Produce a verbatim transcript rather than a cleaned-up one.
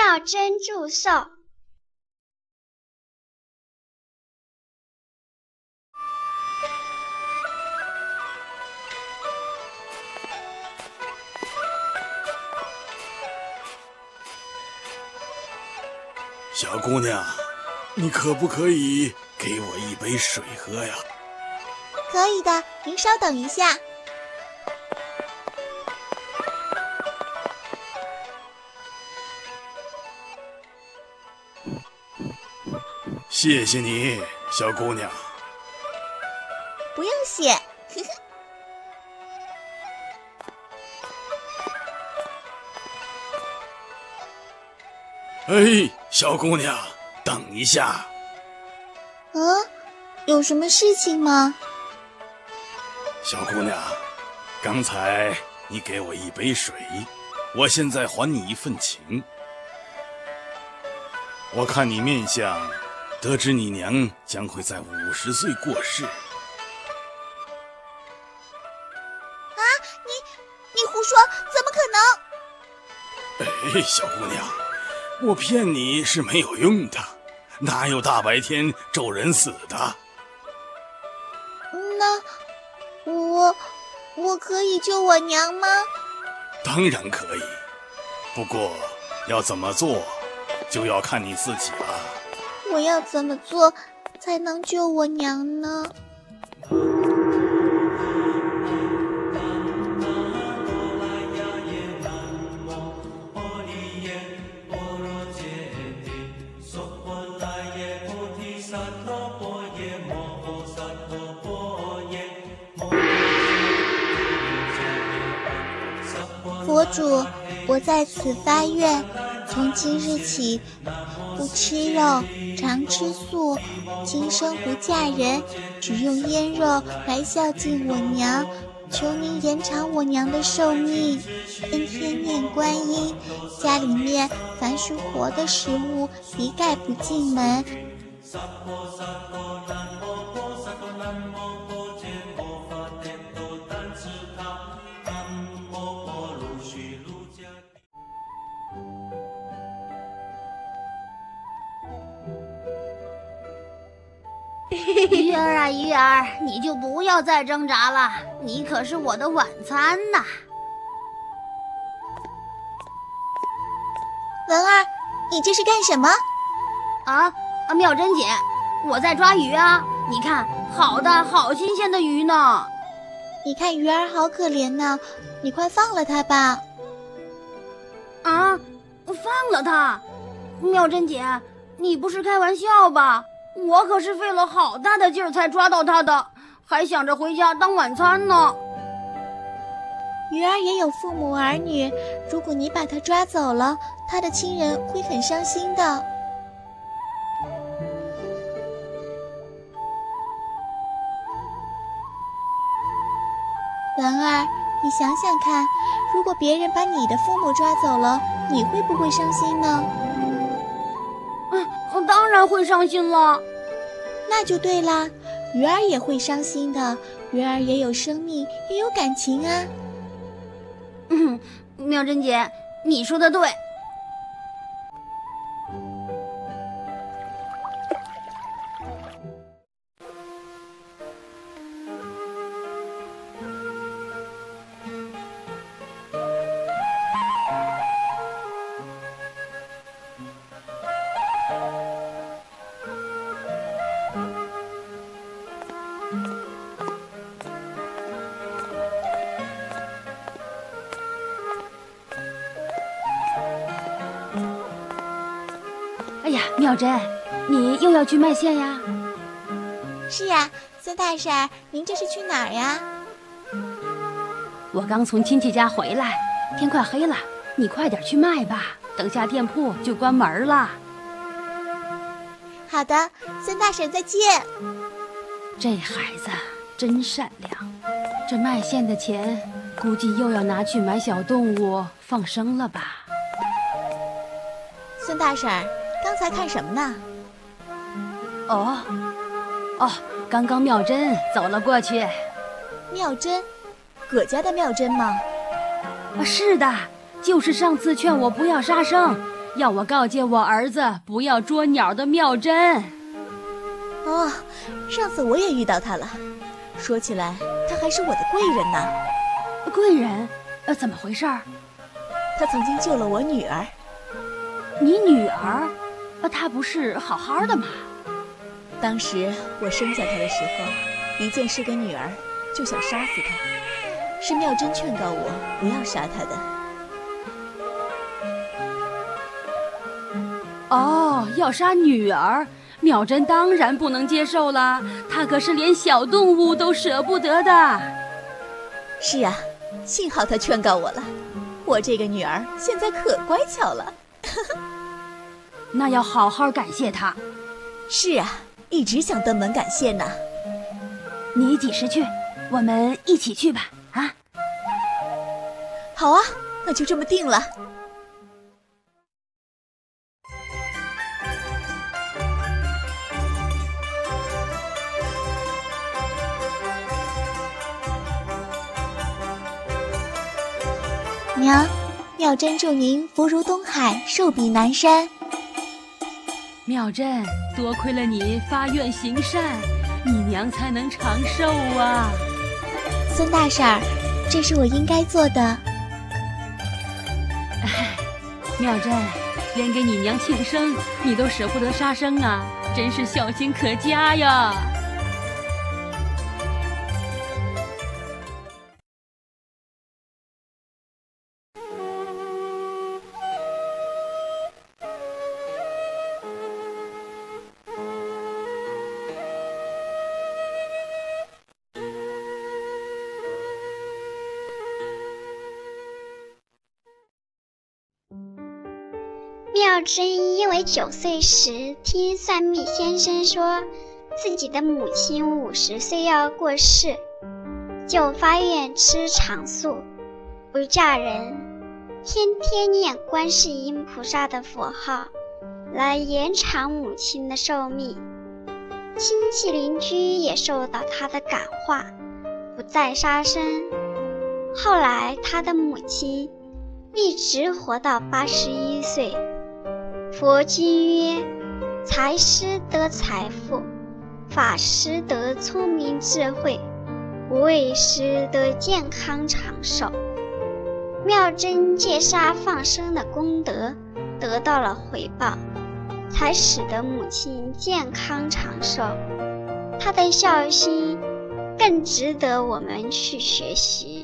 妙真祝寿。 小姑娘，你可不可以给我一杯水喝呀？ 可以的，您稍等一下。 谢谢你，小姑娘。 不用谢，呵呵。哎，小姑娘，等一下。 嗯，有什么事情吗？ 小姑娘，刚才你给我一杯水，我现在还你一份情。我看你面相，得知你娘将会在五十岁过世。啊， 你你胡说，怎么可能？哎，小姑娘，我骗你是没有用的，哪有大白天咒人死的？ 那我我可以救我娘吗？ 当然可以，不过要怎么做，就要看你自己了。 我要怎么做才能救我娘呢？佛主，我在此发愿，从今日起不吃肉，常吃素，今生不嫁人，只用腌肉来孝敬我娘，求您延长我娘的寿命，恩天念观音，家里面凡是活的食物一概不进门。 鱼儿啊鱼儿，你就不要再挣扎了，你可是我的晚餐呐。 文儿，你这是干什么？ 啊啊，妙珍姐，我在抓鱼啊，你看，好大好新鲜的鱼呢。 你看鱼儿好可怜呢，你快放了它吧。 啊，放了它？妙珍姐，你不是开玩笑吧？我可是费了好大的劲儿才抓到它的，还想着回家当晚餐呢。 鱼儿也有父母儿女，如果你把它抓走了，他的亲人会很伤心的。文儿，你想想看，如果别人把你的父母抓走了，你会不会伤心呢？ 嗯，我当然会伤心了。 那就对啦，鱼儿也会伤心的，鱼儿也有生命，也有感情啊。 嗯，妙珍姐，你说的对。哎呀，妙珍，你又要去卖线呀？ 是呀，孙大婶，您这是去哪儿呀？ 我刚从亲戚家回来，天快黑了，你快点去卖吧，等下店铺就关门了。 好的，孙大婶再见。 这孩子真善良，这卖线的钱估计又要拿去买小动物放生了吧？ 孙大婶，刚才看什么呢？ 哦，哦，刚刚妙珍走了过去。 妙珍，葛家的妙珍吗？ 啊，是的，就是上次劝我不要杀生， 要我告诫我儿子不要捉鸟的妙真。 哦，上次我也遇到他了，说起来他还是我的贵人呢。 贵人？呃，怎么回事？ 他曾经救了我女儿。 你女儿？呃，她不是好好的吗？ 当时我生下她的时候，一见是个女儿，就想杀死她，是妙真劝告我不要杀她的。 哦，要杀女儿，妙真当然不能接受了，她可是连小动物都舍不得的。 是啊，幸好她劝告我了，我这个女儿现在可乖巧了。 那要好好感谢她。 是啊，一直想登门感谢呢。 你几时去？我们一起去吧。啊， 好啊，那就这么定了。 娘，妙真祝您福如东海，寿比南山。 妙真，多亏了你发愿行善，你娘才能长寿啊。 孙大婶儿，这是我应该做的。 哎，妙真，连给你娘庆生，你都舍不得杀生啊，真是孝心可嘉呀。 妙真因为九岁时听算命先生说自己的母亲五十岁要过世，就发愿吃长素，不嫁人，天天念观世音菩萨的佛号，来延长母亲的寿命。亲戚邻居也受到他的感化，不再杀生。后来他的母亲一直活到八十一岁。佛经曰：财师得财富，法师得聪明智慧，无畏师得健康长寿。妙真戒杀放生的功德得到了回报，才使得母亲健康长寿。她的孝心更值得我们去学习。